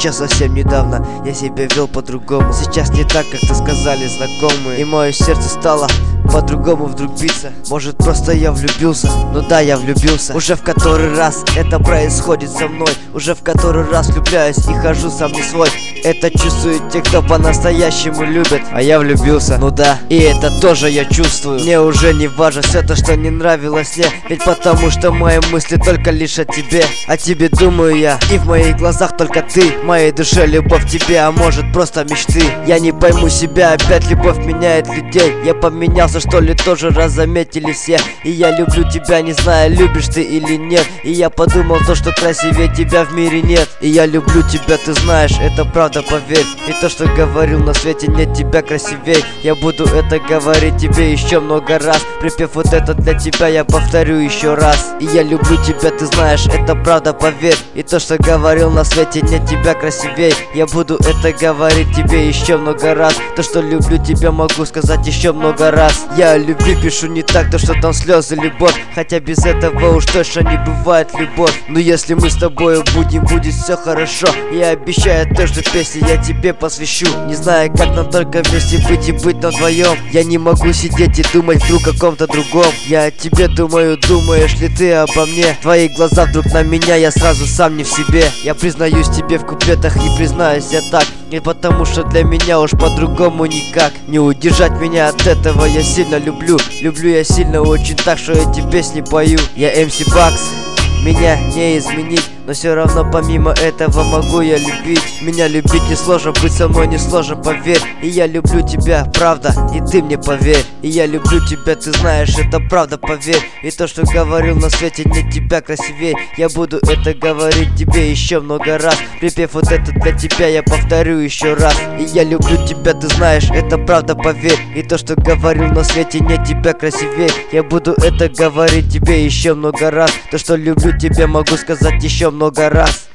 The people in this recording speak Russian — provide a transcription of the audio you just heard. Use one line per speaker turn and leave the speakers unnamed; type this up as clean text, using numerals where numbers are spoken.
Еще совсем недавно я себя вел по-другому. Сейчас не так, как ты сказали знакомые. И мое сердце стало по-другому вдруг биться. Может, просто я влюбился? Ну да, я влюбился. Уже в который раз это происходит со мной. Уже в который раз влюбляюсь и хожу сам не свой. Это чувствуют те, кто по-настоящему любит. А я влюбился, ну да, и это тоже я чувствую. Мне уже не важно все то, что не нравилось мне. Ведь потому что мои мысли только лишь о тебе. О тебе думаю я, и в моих глазах только ты. В моей душе любовь к тебе, а может просто мечты. Я не пойму себя, опять любовь меняет людей. Я поменялся, что ли, тоже раз заметили все. И я люблю тебя, не знаю, любишь ты или нет. И я подумал то, что красивее тебя в мире нет. И я люблю тебя, ты знаешь, это правда, поверь. И то, что говорил, на свете нет тебя красивей. Я буду это говорить тебе еще много раз. Припев вот это для тебя я повторю еще раз. И я люблю тебя, ты знаешь, это правда, поверь. И то, что говорил, на свете нет тебя красивей. Я буду это говорить тебе еще много раз. То, что люблю тебя, могу сказать еще много раз. Я о любви пишу не так, то, что там слезы, любовь. Хотя без этого уж точно не бывает любовь. Но если мы с тобой будем, будет все хорошо. Я обещаю то, что песни я тебе посвящу. Не знаю, как нам только вместе быть и быть нам вдвоем. Я не могу сидеть и думать вдруг о ком-то другом. Я о тебе думаю, думаешь ли ты обо мне? Твои глаза вдруг на меня, я сразу сам не в себе. Я признаюсь тебе в куплетах и признаюсь я так. Не потому что для меня уж по-другому никак. Не удержать меня от этого я сильно люблю. Люблю я сильно очень так, что эти песни пою. Я MC Bugs, меня не изменить. Но все равно помимо этого могу я любить. Меня любить не сложно, быть со мной не сложно, поверь. И я люблю тебя, правда, и ты мне поверь. И я люблю тебя, ты знаешь, это правда, поверь. И то, что говорил, на свете нет тебя красивей. Я буду это говорить тебе еще много раз. Припев вот это для тебя я повторю еще раз. И я люблю тебя, ты знаешь, это правда, поверь. И то, что говорил, на свете нет тебя красивей. Я буду это говорить тебе еще много раз. То, что люблю тебя, могу сказать еще много раз.